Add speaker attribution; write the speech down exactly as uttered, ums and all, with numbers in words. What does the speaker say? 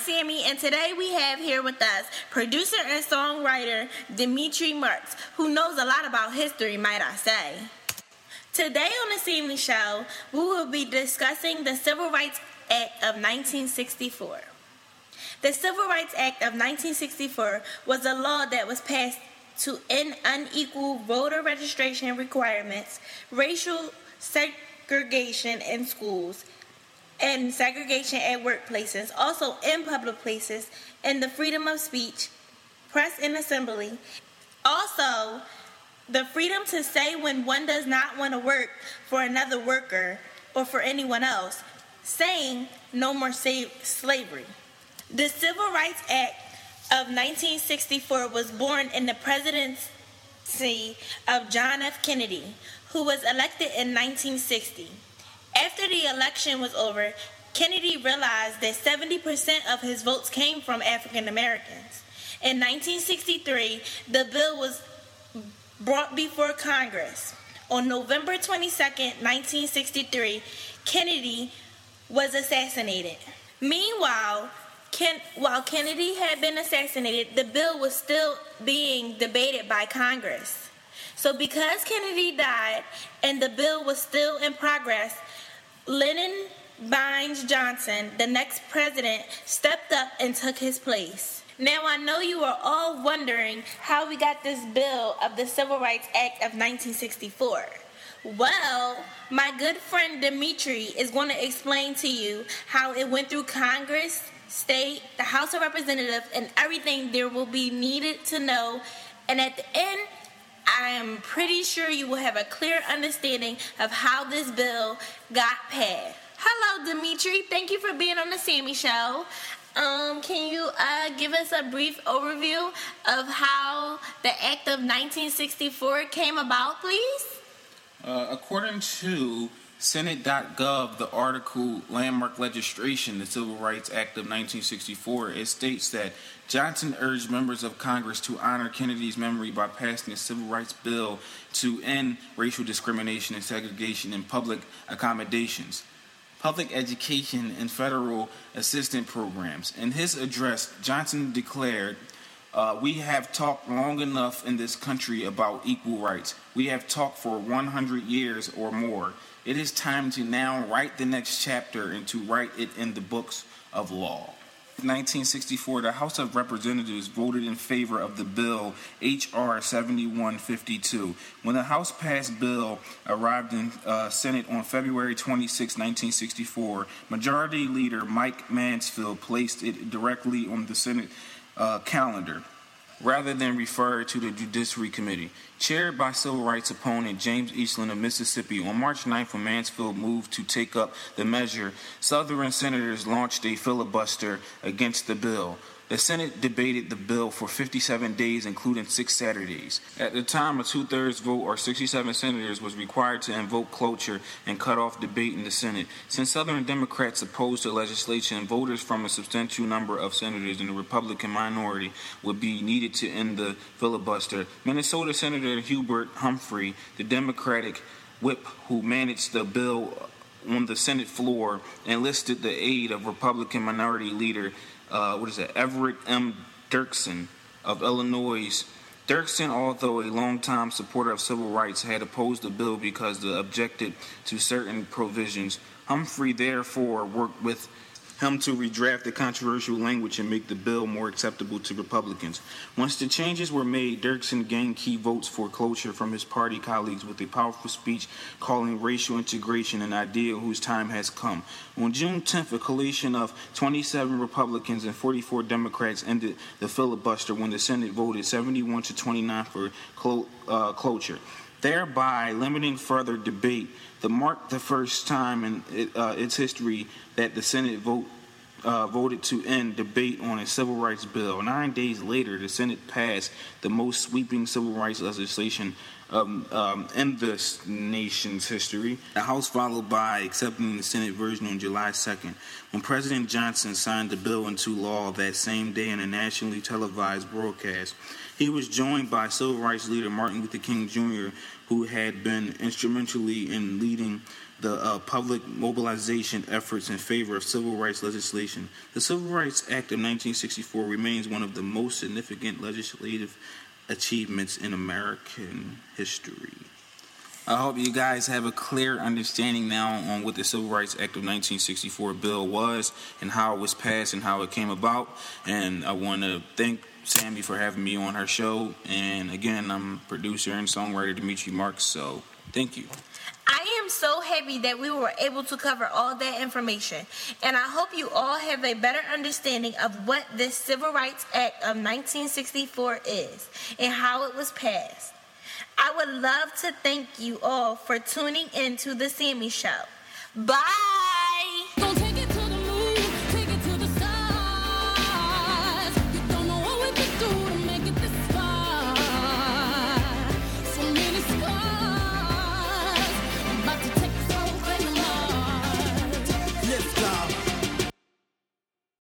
Speaker 1: Sammy, and today we have here with us producer and songwriter Dimitri Marks, who knows a lot about history, might I say. Today on the Sammy Show, we will be discussing the Civil Rights Act of nineteen sixty-four. The Civil Rights Act of nineteen sixty-four was a law that was passed to end unequal voter registration requirements, racial segregation in schools, and segregation at workplaces, also in public places, and the freedom of speech, press and assembly. Also, the freedom to say when one does not want to work for another worker or for anyone else, saying no more sa- slavery. The Civil Rights Act of nineteen sixty-four was born in the presidency of John F. Kennedy, who was elected in nineteen sixty. After the election was over, Kennedy realized that seventy percent of his votes came from African Americans. In nineteen sixty-three, the bill was brought before Congress. On November twenty-second, nineteen sixty-three, Kennedy was assassinated. Meanwhile, Ken, while Kennedy had been assassinated, the bill was still being debated by Congress. So because Kennedy died and the bill was still in progress, Lyndon Baines Johnson, the next president, stepped up and took his place. Now, I know you are all wondering how we got this bill of the Civil Rights Act of nineteen sixty-four. Well, my good friend Dimitri is going to explain to you how it went through Congress, state, the House of Representatives, and everything there will be needed to know. And at the end, I am pretty sure you will have a clear understanding of how this bill got passed. Hello, Dimitri. Thank you for being on the Sammy Show. Um, can you uh, give us a brief overview of how the Act of nineteen sixty-four came about, please?
Speaker 2: Uh, according to Senate dot gov, the article Landmark Legislation, the Civil Rights Act of nineteen sixty-four, it states that Johnson urged members of Congress to honor Kennedy's memory by passing a civil rights bill to end racial discrimination and segregation in public accommodations, public education, and federal assistance programs. In his address, Johnson declared, Uh, we have talked long enough in this country about equal rights. We have talked for one hundred years or more. It is time to now write the next chapter and to write it in the books of law. In nineteen sixty-four, the House of Representatives voted in favor of the bill H R seventy-one fifty-two. When the House passed bill arrived in uh, Senate on February twenty-sixth, nineteen sixty-four, Majority Leader Mike Mansfield placed it directly on the Senate Uh, calendar, rather than refer to the Judiciary Committee. Chaired by civil rights opponent James Eastland of Mississippi, on March ninth, when Mansfield moved to take up the measure, Southern senators launched a filibuster against the bill. The Senate debated the bill for fifty-seven days, including six Saturdays. At the time, a two-thirds vote, or sixty-seven senators, was required to invoke cloture and cut off debate in the Senate. Since Southern Democrats opposed the legislation, voters from a substantial number of senators in the Republican minority would be needed to end the filibuster. Minnesota Senator Hubert Humphrey, the Democratic whip who managed the bill on the Senate floor, enlisted the aid of Republican Minority Leader Uh, what is that? Everett M. Dirksen of Illinois. Dirksen, although a longtime supporter of civil rights, had opposed the bill because it objected to certain provisions. Humphrey therefore worked with him to redraft the controversial language and make the bill more acceptable to Republicans. Once the changes were made, Dirksen gained key votes for cloture from his party colleagues with a powerful speech calling racial integration an ideal whose time has come. On June tenth, a coalition of twenty-seven Republicans and forty-four Democrats ended the filibuster when the Senate voted seventy-one to twenty-nine for clo- uh, cloture, thereby limiting further debate. The marked the first time in it, uh, its history that the Senate vote, uh, voted to end debate on a civil rights bill. Nine days later, the Senate passed the most sweeping civil rights legislation um, um, in this nation's history. The House followed by accepting the Senate version on July second. When President Johnson signed the bill into law that same day in a nationally televised broadcast, he was joined by civil rights leader Martin Luther King Junior, who had been instrumentally in leading the uh, public mobilization efforts in favor of civil rights legislation. The Civil Rights Act of nineteen sixty-four remains one of the most significant legislative achievements in American history. I hope you guys have a clear understanding now on what the Civil Rights Act of nineteen sixty-four bill was and how it was passed and how it came about. And I want to thank Sammy for having me on her show. And again, I'm producer and songwriter Demetri Marks, so thank you.
Speaker 1: I am so happy that we were able to cover all that information, and I hope you all have a better understanding of what this Civil Rights Act of nineteen sixty-four is and how it was passed. I would love to thank you all for tuning in to The Sammy Show. Bye!